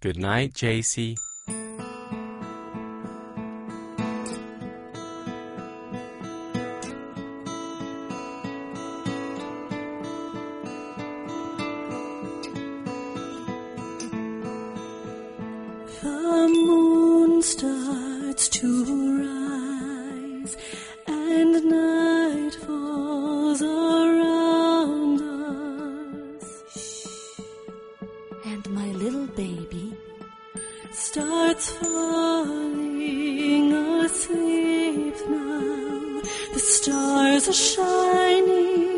Good night, JC. The moon starts to rise and night falls around us. And my little baby starts falling asleep now. The stars are shining